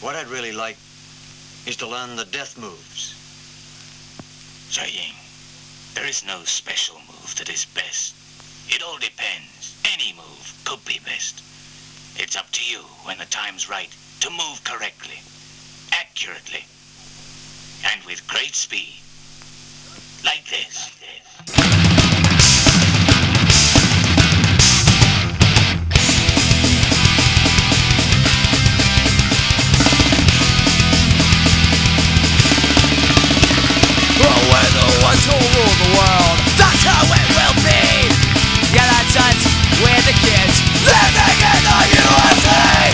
What I'd really like is to learn the death moves. Zhiying, there is no special move that is best. It all depends. Any move could be best. It's up to you when the time's right to move correctly, accurately, and with great speed. Like this. We're the ones who rule the world. That's how it will be. Yeah, that's us. We're the kids living in the USA.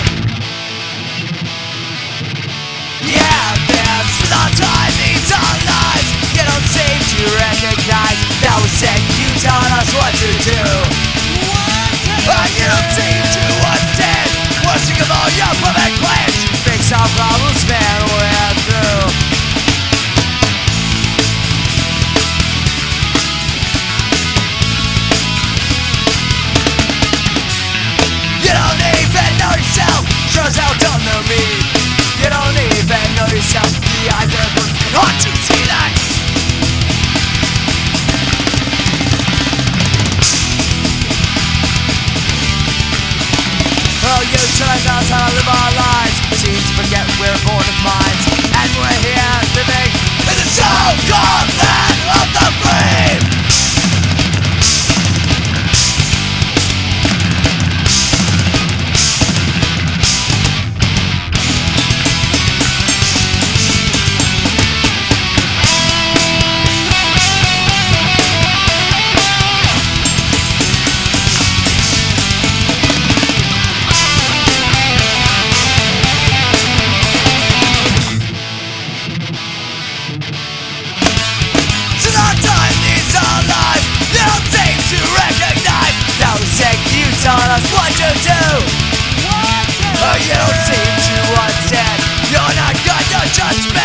Yeah, this is our time, these are lives. You don't seem to recognize that we said you taught us what to do. You don't seem to understand. We're sick of all your perfect plans. Fix our problems, man, we're through. Shows how don't know me. You don't even know yourself. The eyes are looking hard to see that. Oh, you tell us how to live our lives. Seem to forget we're born of minds, and we're here living in the so-called land of the free. Taught us what to do. Oh, you don't seem to understand. You're not good, you're just bad.